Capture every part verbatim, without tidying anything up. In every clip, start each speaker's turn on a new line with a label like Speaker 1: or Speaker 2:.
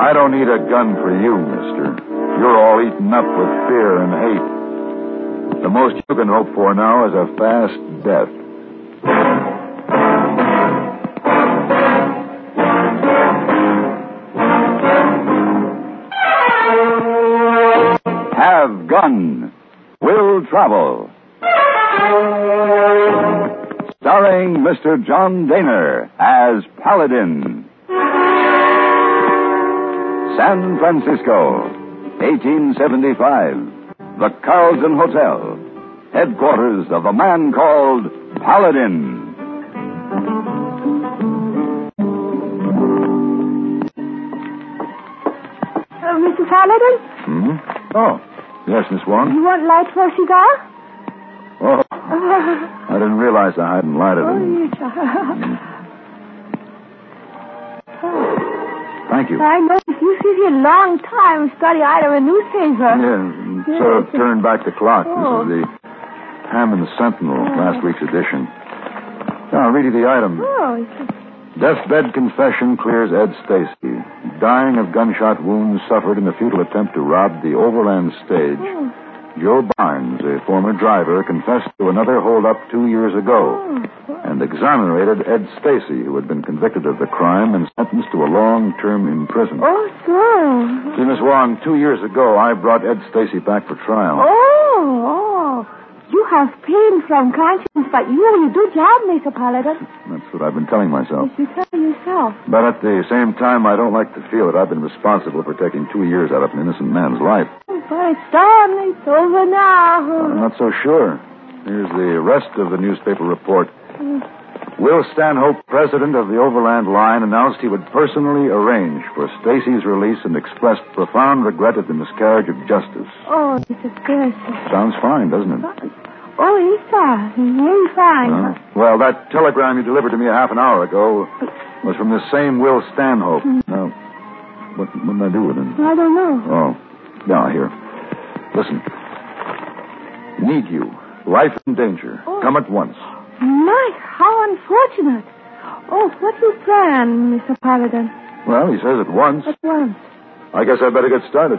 Speaker 1: I don't need a gun for you, mister. You're all eaten up with fear and hate. The most you can hope for now is a fast death.
Speaker 2: Have Gun. Will Travel. Starring Mister John Daner as Paladin. San Francisco, eighteen seventy-five. The Carlton Hotel, headquarters of a man called Paladin.
Speaker 3: Uh, Mister Paladin?
Speaker 1: Hmm? Oh, yes, Miss Wong.
Speaker 3: You want light for a cigar?
Speaker 1: Oh, I didn't realize I hadn't lighted
Speaker 3: Oh,
Speaker 1: it.
Speaker 3: yes. oh.
Speaker 1: Thank you.
Speaker 3: I know. You sit here a long time study either a newspaper.
Speaker 1: Yeah, sort of turned back the clock.
Speaker 3: Oh.
Speaker 1: This is the Hammond Sentinel,
Speaker 3: Oh.
Speaker 1: last week's edition. Now, I'll read you the item.
Speaker 3: Oh, it's...
Speaker 1: Deathbed confession clears Ed Stacy. Dying of gunshot wounds suffered in a futile attempt to rob the Overland stage.
Speaker 3: Oh.
Speaker 1: Joe Barnes, a former driver, confessed to another holdup two years ago
Speaker 3: Oh.
Speaker 1: and exonerated Ed Stacy, who had been convicted of the crime and sentenced to a long term in prison.
Speaker 3: Oh, so...
Speaker 1: See, Miss Wong, two years ago, I brought Ed Stacy back for trial.
Speaker 3: Oh, oh. You have pain from conscience, but you you do job, Mister Paladin.
Speaker 1: That's what I've been telling myself.
Speaker 3: Yes, you tell yourself.
Speaker 1: But at the same time, I don't like to feel that I've been responsible for taking two years out of an innocent man's life.
Speaker 3: But it's done. It's over now.
Speaker 1: I'm not so sure. Here's the rest of the newspaper report.
Speaker 3: Mm.
Speaker 1: Will Stanhope, president of the Overland Line, announced he would personally arrange for Stacy's release and expressed profound regret at the miscarriage of justice.
Speaker 3: Oh, Mister Pierce.
Speaker 1: Sounds fine, doesn't it?
Speaker 3: Oh, yes, sir. Very fine.
Speaker 1: Uh, well, that telegram you delivered to me a half an hour ago was from the same Will Stanhope.
Speaker 3: Mm.
Speaker 1: Now, what, what did I do with it?
Speaker 3: I don't know.
Speaker 1: Oh, now, here. Listen. Need you. Life in danger.
Speaker 3: Oh.
Speaker 1: Come at once.
Speaker 3: My, how unfortunate. Oh, what you plan, Mister Paladin?
Speaker 1: Well, he says at once.
Speaker 3: At once.
Speaker 1: I guess I better get started.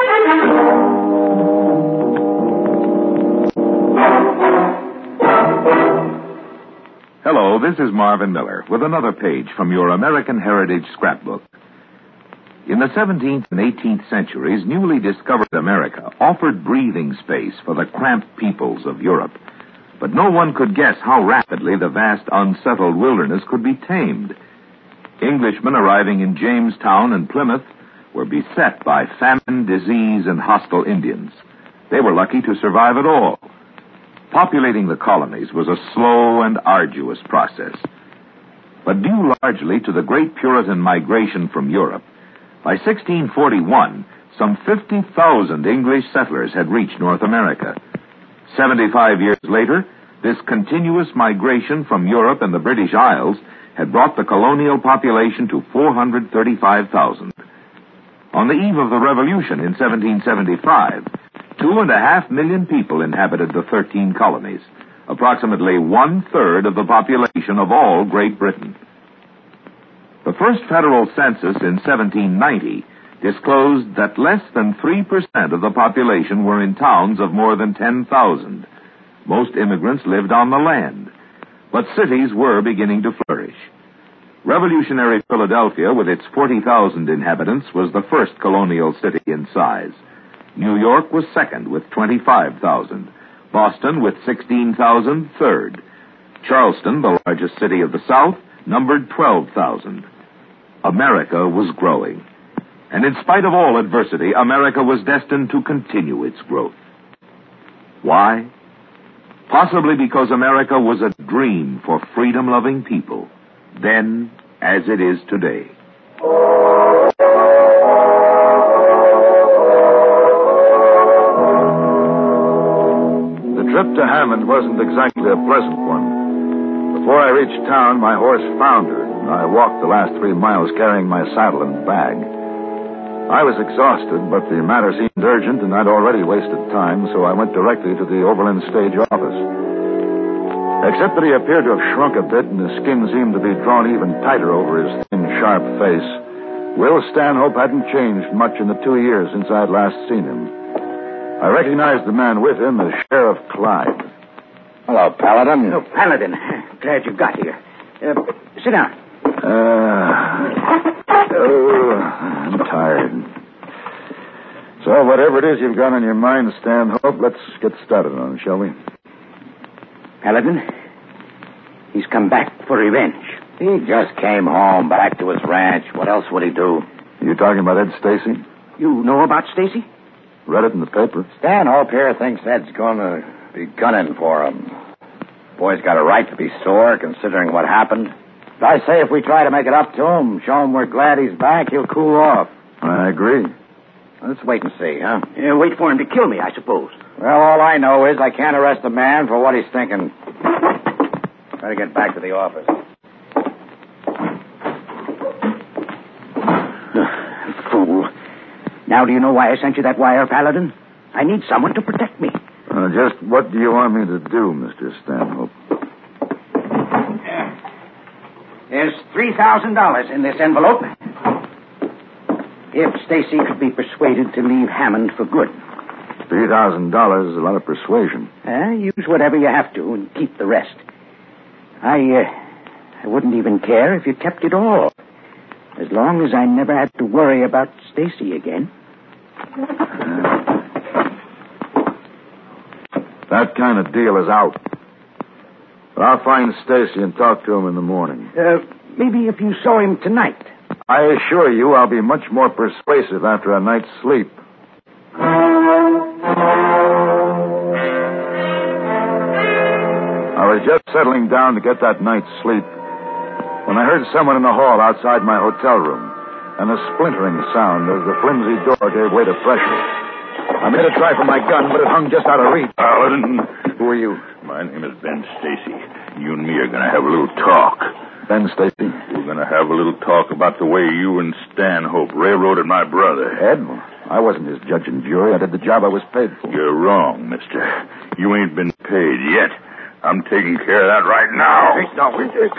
Speaker 4: Hello, this is Marvin Miller with another page from your American Heritage Scrapbook. In the seventeenth and eighteenth centuries, newly discovered America offered breathing space for the cramped peoples of Europe. But no one could guess how rapidly the vast unsettled wilderness could be tamed. Englishmen arriving in Jamestown and Plymouth were beset by famine, disease, and hostile Indians. They were lucky to survive at all. Populating the colonies was a slow and arduous process. But due largely to the great Puritan migration from Europe, by sixteen forty-one, some fifty thousand English settlers had reached North America. Seventy-five years later, this continuous migration from Europe and the British Isles had brought the colonial population to four hundred thirty-five thousand. On the eve of the Revolution in seventeen seventy-five, two and a half million people inhabited the thirteen colonies, approximately one-third of the population of all Great Britain. The first federal census in seventeen ninety disclosed that less than three percent of the population were in towns of more than ten thousand. Most immigrants lived on the land, but cities were beginning to flourish. Revolutionary Philadelphia, with its forty thousand inhabitants, was the first colonial city in size. New York was second, with twenty-five thousand. Boston, with sixteen thousand, third. Charleston, the largest city of the South, numbered twelve thousand. America was growing. And in spite of all adversity, America was destined to continue its growth. Why? Possibly because America was a dream for freedom-loving people, then as it is today.
Speaker 1: The trip to Hammond wasn't exactly a pleasant one. Before I reached town, my horse foundered, and I walked the last three miles carrying my saddle and bag. I was exhausted, but the matter seemed urgent, and I'd already wasted time, so I went directly to the Overland stage office. Except that he appeared to have shrunk a bit, and his skin seemed to be drawn even tighter over his thin, sharp face, Will Stanhope hadn't changed much in the two years since I had last seen him. I recognized the man with him as Sheriff Clyde.
Speaker 5: Hello, Paladin.
Speaker 6: Oh, Paladin. Glad you got here. Uh, sit down.
Speaker 1: Uh, oh, I'm tired. So, whatever it is you've got on your mind, Stanhope, let's get started on it, shall we?
Speaker 6: Paladin, he's come back for revenge.
Speaker 5: He just came home, back to his ranch. What else would he do?
Speaker 1: You talking about Ed Stacy?
Speaker 6: You know about Stacy?
Speaker 1: Read it in the paper.
Speaker 5: Stanhope here thinks Ed's going to be gunning for him. Boy's got a right to be sore, considering what happened. But I say if we try to make it up to him, show him we're glad he's back, he'll cool off.
Speaker 1: I agree.
Speaker 5: Let's wait and see, huh?
Speaker 6: Uh, wait for him to kill me, I suppose.
Speaker 5: Well, all I know is I can't arrest a man for what he's thinking. Better get back to the office.
Speaker 6: Fool. Now do you know why I sent you that wire, Paladin? I need someone to protect me.
Speaker 1: Uh, just what do you want me to do, Mister Stanhope?
Speaker 6: There's three thousand dollars in this envelope. If Stacy could be persuaded to leave Hammond for good.
Speaker 1: three thousand dollars is a lot of persuasion.
Speaker 6: Uh, use whatever you have to and keep the rest. I, uh, I wouldn't even care if you kept it all. As long as I never had to worry about Stacy again.
Speaker 1: Uh, that kind of deal is out. But I'll find Stacy and talk to him in the morning.
Speaker 6: Uh, maybe if you saw him tonight.
Speaker 1: I assure you I'll be much more persuasive after a night's sleep. I was just settling down to get that night's sleep when I heard someone in the hall outside my hotel room and a splintering sound as the flimsy door gave way to pressure. I made a try for my gun, but it hung just out of reach.
Speaker 7: Paladin.
Speaker 1: Who are you?
Speaker 7: My name is Ben Stacy. You and me are going to have a little talk.
Speaker 1: Ben Stacy?
Speaker 7: We're going to have a little talk about the way you and Stanhope railroaded my brother.
Speaker 1: Ed? I wasn't his judge and jury. I did the job I was paid for.
Speaker 7: You're wrong, mister. You ain't been paid yet. I'm taking care of that right now.
Speaker 6: Hey, no,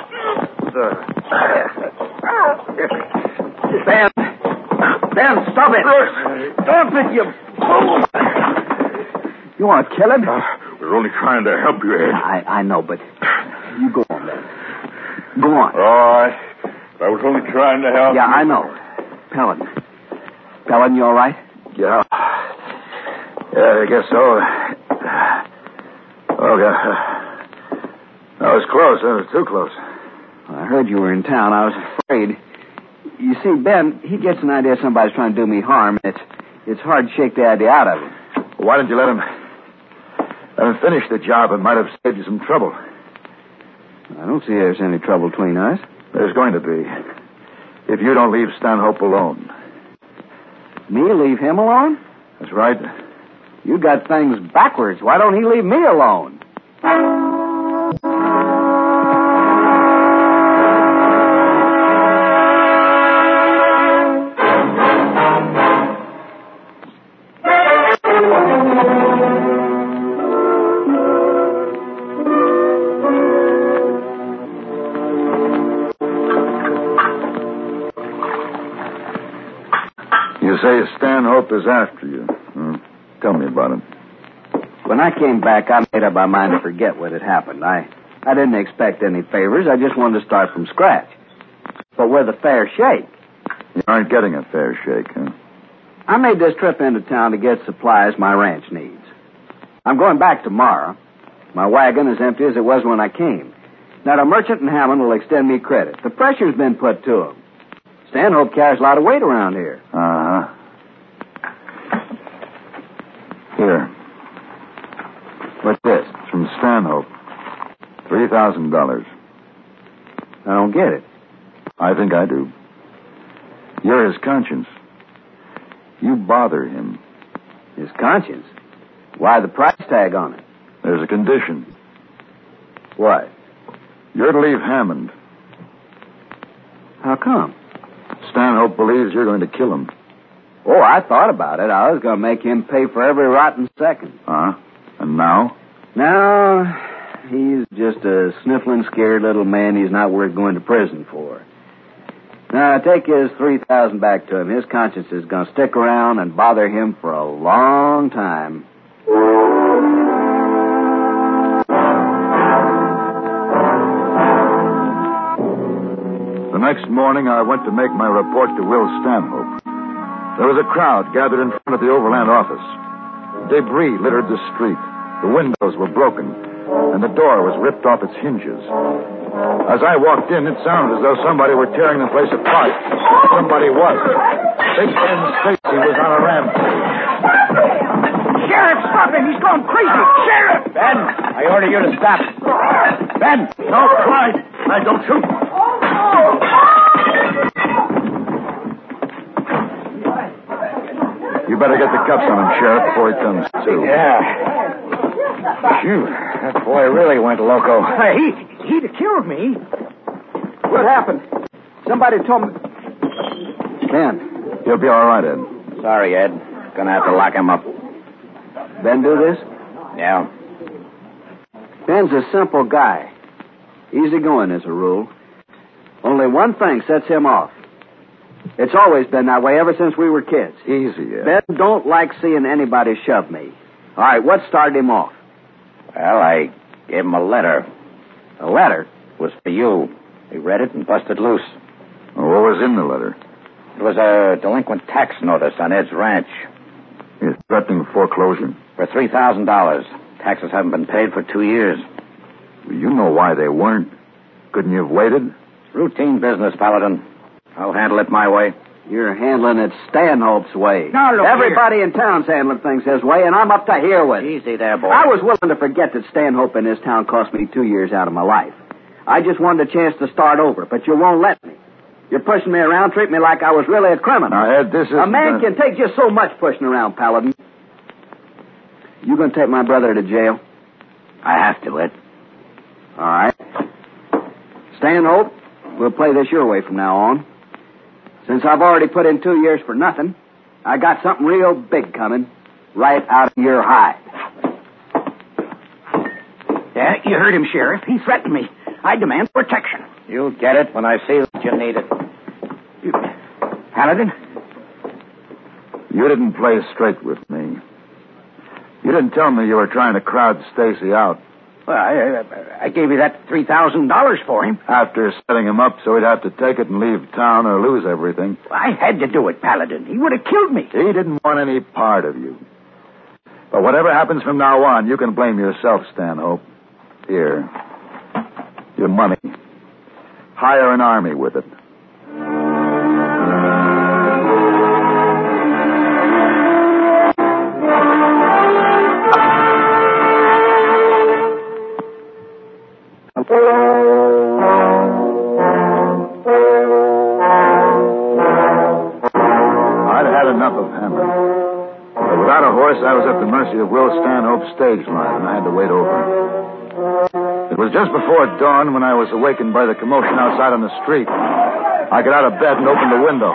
Speaker 6: Ben! Ben, stop it! Stop it, you fool!
Speaker 5: You want to kill him?
Speaker 7: Uh, we're only trying to help you, Ed.
Speaker 5: I, I know, but you go on, Ben. Go on.
Speaker 7: All right. I was only trying to help
Speaker 5: Yeah,
Speaker 7: you.
Speaker 5: I know. Paladin. Paladin, you all right?
Speaker 1: Yeah. Yeah, I guess so. Oh, God. That was close. That was too close.
Speaker 5: I heard you were in town. I was afraid. You see, Ben, he gets an idea somebody's trying to do me harm. It's it's hard to shake the idea out of him.
Speaker 1: Well, why didn't you let him, let him finish the job? It might have saved you some trouble.
Speaker 5: I don't see there's any trouble between us.
Speaker 1: There's going to be. If you don't leave Stanhope alone.
Speaker 5: Me leave him alone?
Speaker 1: That's right.
Speaker 5: You got things backwards. Why don't he leave me alone?
Speaker 1: You say Stanhope is after you. Hmm. Tell me about him.
Speaker 5: When I came back, I made up my mind to forget what had happened. I, I didn't expect any favors. I just wanted to start from scratch. But with a fair shake.
Speaker 1: You aren't getting a fair shake, huh?
Speaker 5: I made this trip into town to get supplies my ranch needs. I'm going back tomorrow. My wagon is empty as it was when I came. Now, the merchant in Hammond will extend me credit. The pressure's been put to him. Stanhope carries a lot of weight around here.
Speaker 1: Uh-huh. Here.
Speaker 5: What's this?
Speaker 1: It's from Stanhope. Three thousand dollars.
Speaker 5: I don't get it.
Speaker 1: I think I do. You're his conscience. You bother him.
Speaker 5: His conscience? Why the price tag on it?
Speaker 1: There's a condition.
Speaker 5: What?
Speaker 1: You're to leave Hammond.
Speaker 5: How come?
Speaker 1: Stanhope believes you're going to kill him.
Speaker 5: Oh, I thought about it. I was going to make him pay for every rotten second.
Speaker 1: Uh-huh. And now?
Speaker 5: Now, he's just a sniffling, scared little man he's not worth going to prison for. Now, take his three thousand back to him. His conscience is going to stick around and bother him for a long time.
Speaker 1: The next morning, I went to make my report to Will Stanhope. There was a crowd gathered in front of the Overland office. Debris littered the street. The windows were broken, and the door was ripped off its hinges. As I walked in, it sounded as though somebody were tearing the place apart. Somebody was. Big Ben Stacy was on a rampage.
Speaker 6: Sheriff, stop him! He's gone crazy! Sheriff! Ben, I order you to stop. Ben!
Speaker 7: No, Clyde. Clyde, don't shoot.
Speaker 1: You better get the cuffs on him, Sheriff, before he comes to.
Speaker 6: Yeah. Phew, that boy really went loco. He, he'd have killed me.
Speaker 5: What happened? Somebody told me... Ben.
Speaker 1: He'll be all right, Ed.
Speaker 6: Sorry, Ed. Gonna have to lock him up.
Speaker 5: Ben do this?
Speaker 6: Yeah.
Speaker 5: Ben's a simple guy. Easygoing as a rule. Only one thing sets him off. It's always been that way ever since we were kids.
Speaker 1: Easy, Ed.
Speaker 5: Ben don't like seeing anybody shove me. All right, what started him off?
Speaker 6: Well, I gave him a letter.
Speaker 5: A letter?
Speaker 6: It was for you. He read it and busted loose.
Speaker 1: Well, what was in the letter?
Speaker 6: It was a delinquent tax notice on Ed's ranch.
Speaker 1: He's threatening foreclosure.
Speaker 6: For three thousand dollars. Taxes haven't been paid for two years.
Speaker 1: Well, you know why they weren't. Couldn't you have waited?
Speaker 6: Routine business, Paladin. I'll handle it my way.
Speaker 5: You're handling it Stanhope's way.
Speaker 6: Now, look
Speaker 5: Everybody
Speaker 6: here.
Speaker 5: in town's handling things his way, and I'm up to here with it.
Speaker 6: Easy there, boy.
Speaker 5: I was willing to forget that Stanhope in this town cost me two years out of my life. I just wanted a chance to start over, but you won't let me. You're pushing me around, treat me like I was really a criminal.
Speaker 1: Now, Ed, this is...
Speaker 5: A man can take just so much pushing around, Paladin. You going to take my brother to jail?
Speaker 6: I have to, Ed.
Speaker 5: All right. Stanhope, we'll play this your way from now on. Since I've already put in two years for nothing, I got something real big coming right out of your hide.
Speaker 6: Yeah, you heard him, Sheriff. He threatened me. I demand protection. You'll get it when I see that you need it. You... Paladin?
Speaker 1: You didn't play straight with me. You didn't tell me you were trying to crowd Stacy out.
Speaker 6: Well, I, I, I gave you that three thousand dollars for him.
Speaker 1: After setting him up so he'd have to take it and leave town or lose everything.
Speaker 6: I had to do it, Paladin. He would have killed me.
Speaker 1: He didn't want any part of you. But whatever happens from now on, you can blame yourself, Stanhope. Here. Your money. Hire an army with it. I'd had enough of hammering. But without a horse, I was at the mercy of Will Stanhope's stage line, and I had to wait over. It was just before dawn when I was awakened by the commotion outside on the street. I got out of bed and opened the window.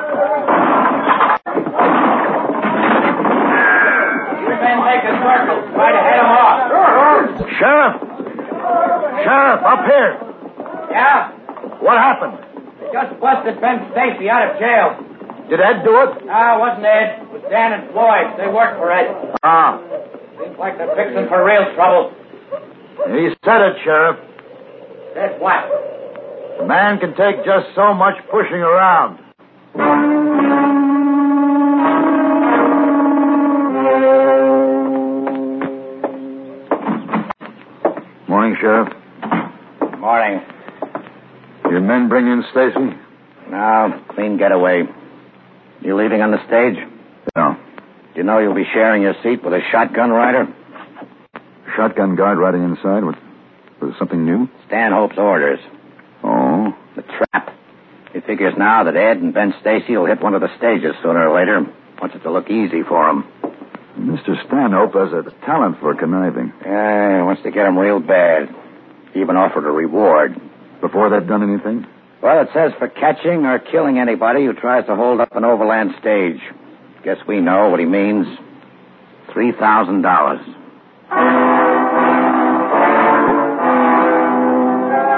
Speaker 8: You men make a circle. Try to head them off.
Speaker 1: Sheriff! Sheriff, up here!
Speaker 8: Yeah?
Speaker 1: What happened?
Speaker 8: They just busted Ben Stacy out of jail.
Speaker 1: Did Ed do it?
Speaker 8: No, it wasn't Ed. It was Dan and Floyd. They worked for Ed.
Speaker 1: Ah.
Speaker 8: Seems like they're fixing for real trouble.
Speaker 1: He said it, Sheriff.
Speaker 8: Said what?
Speaker 1: A man can take just so much pushing around. Morning, Sheriff.
Speaker 6: Morning.
Speaker 1: Your men bring in Stacy?
Speaker 6: No, clean getaway. You leaving on the stage?
Speaker 1: No.
Speaker 6: Do you know you'll be sharing your seat with a shotgun rider?
Speaker 1: Shotgun guard riding inside? Was, was it something new?
Speaker 6: Stanhope's orders.
Speaker 1: Oh?
Speaker 6: The trap. He figures now that Ed and Ben Stacy will hit one of the stages sooner or later. Wants it to look easy for him.
Speaker 1: Mister Stanhope has a talent for conniving.
Speaker 6: Yeah, he wants to get him real bad. He even offered a reward.
Speaker 1: Before they've done anything?
Speaker 6: Well, it says for catching or killing anybody who tries to hold up an overland stage. Guess we know what he means. Three thousand dollars.
Speaker 1: That's the three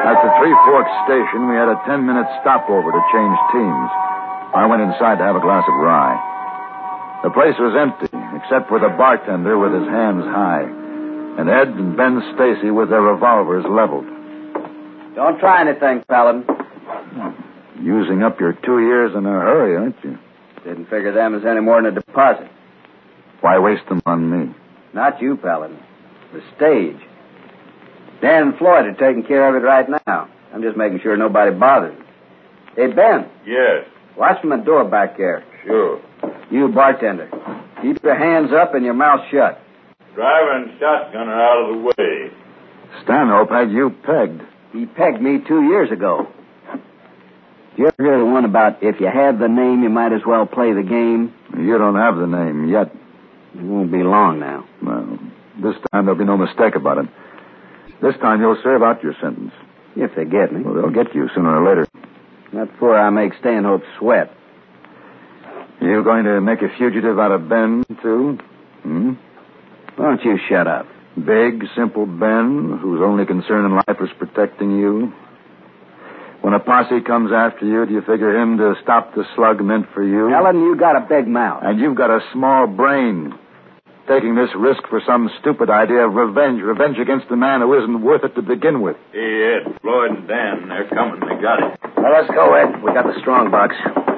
Speaker 1: Three Forks Station, we had a ten-minute stopover to change teams. I went inside to have a glass of rye. The place was empty, except for the bartender with his hands high, and Ed and Ben Stacy with their revolvers leveled.
Speaker 5: Don't try anything, Paladin.
Speaker 1: Using up your two years in a hurry, aren't you?
Speaker 5: Didn't figure them as any more than a deposit.
Speaker 1: Why waste them on me?
Speaker 5: Not you, Paladin. The stage. Dan and Floyd are taking care of it right now. I'm just making sure nobody bothers them. Hey, Ben.
Speaker 7: Yes.
Speaker 5: Watch from the door back there.
Speaker 7: Sure.
Speaker 5: You, bartender. Keep your hands up and your mouth shut.
Speaker 7: Driver and shotgun are out of the way.
Speaker 1: Stanhope had you pegged.
Speaker 5: He pegged me two years ago. Did you ever hear the one about if you have the name, you might as well play the game?
Speaker 1: You don't have the name yet.
Speaker 5: It won't be long now.
Speaker 1: Well, this time there'll be no mistake about it. This time you'll serve out your sentence.
Speaker 5: If they get me.
Speaker 1: Well, they'll get you sooner or later.
Speaker 5: Not before I make Stanhope sweat.
Speaker 1: You going to make a fugitive out of Ben, too? Hmm?
Speaker 5: Why don't you shut up?
Speaker 1: Big, simple Ben, whose only concern in life is protecting you. When a posse comes after you, do you figure him to stop the slug meant for you?
Speaker 5: Ellen, you got a big mouth.
Speaker 1: And you've got a small brain. Taking this risk for some stupid idea of revenge. Revenge against a man who isn't worth it to begin with.
Speaker 7: Hey, Ed, Floyd, and Dan, they're coming. They got it.
Speaker 5: Well, let's go, Ed. We got the strong box.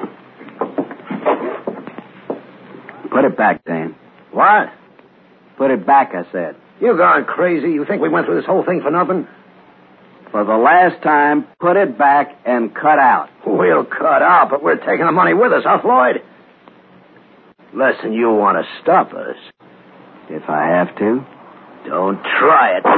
Speaker 5: Put it back, Dan.
Speaker 6: What?
Speaker 5: Put it back, I said.
Speaker 6: You gone crazy? You think we went through this whole thing for nothing?
Speaker 5: For the last time, put it back and cut out.
Speaker 6: We'll cut out, but we're taking the money with us, huh, Floyd? Listen, you want to stop us.
Speaker 5: If I have to.
Speaker 6: Don't try it.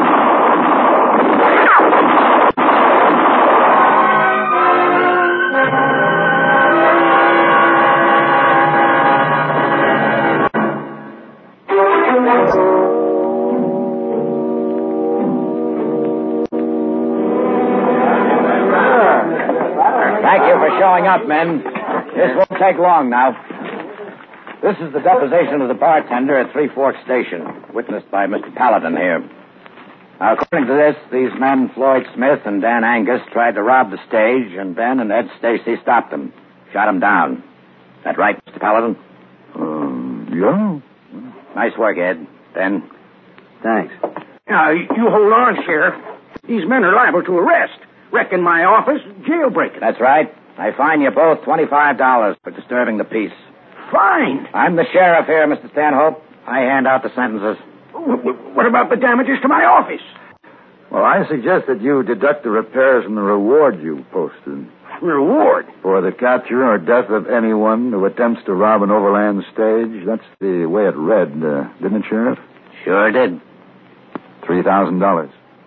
Speaker 8: Thank you for showing up, men. This won't take long now. This is the deposition of the bartender at Three Forks Station, witnessed by Mister Paladin here. Now, according to this, these men, Floyd Smith and Dan Angus, tried to rob the stage, and Ben and Ed Stacy stopped them, shot them down. That right, Mister Paladin?
Speaker 1: Um, yeah.
Speaker 8: Nice work, Ed. Ben?
Speaker 5: Thanks.
Speaker 6: Now, you hold on, Sheriff. These men are liable to arrest. Wreck in my office, jailbreaking.
Speaker 8: That's right. I fine you both twenty-five dollars for disturbing the peace.
Speaker 6: Fine.
Speaker 8: I'm the sheriff here, Mister Stanhope. I hand out the sentences.
Speaker 6: What about the damages to my office?
Speaker 1: Well, I suggest that you deduct the repairs from the reward you posted.
Speaker 6: Reward?
Speaker 1: For the capture or death of anyone who attempts to rob an overland stage. That's the way it read, uh, didn't it, Sheriff?
Speaker 8: Sure did.
Speaker 1: Three thousand dollars.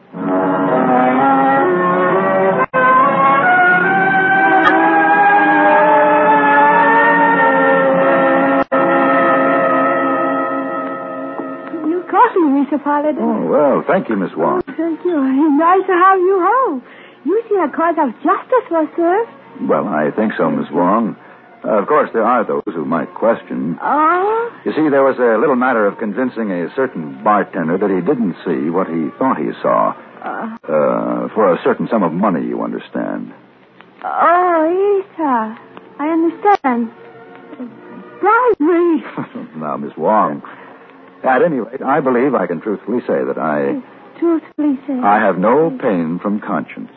Speaker 3: Mister Paladin.
Speaker 1: Oh, well, thank you, Miss Wong.
Speaker 3: Oh, thank you. It's nice to have you home. You see a cause of justice was served.
Speaker 1: Well, I think so, Miss Wong. Uh, of course, there are those who might question.
Speaker 3: Oh?
Speaker 1: You see, there was a little matter of convincing a certain bartender that he didn't see what he thought he saw.
Speaker 3: Uh,
Speaker 1: uh, for a certain sum of money, you understand.
Speaker 3: Oh, yes, sir. I understand. Bribery.
Speaker 1: Now, Miss Wong... At any rate, I believe I can truthfully say that I...
Speaker 3: Truthfully say?
Speaker 1: I have no pain from conscience.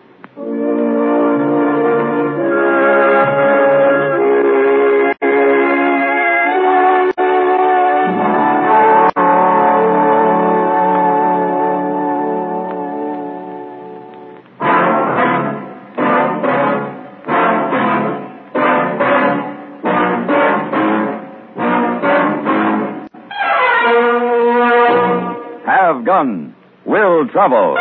Speaker 2: Gun, Will Trouble.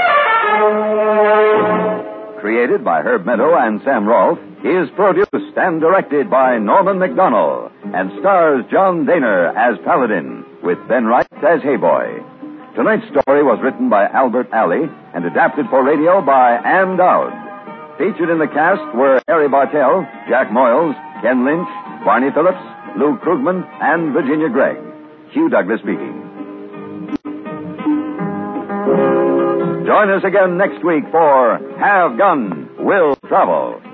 Speaker 2: Created by Herb Meadow and Sam Rolfe, is produced and directed by Norman McDonnell and stars John Daner as Paladin with Ben Wright as Hayboy. Tonight's story was written by Albert Alley and adapted for radio by Ann Dowd. Featured in the cast were Harry Bartell, Jack Moyles, Ken Lynch, Barney Phillips, Lou Krugman, and Virginia Gregg. Hugh Douglas speaking. Join us again next week for Have Gun, Will Travel.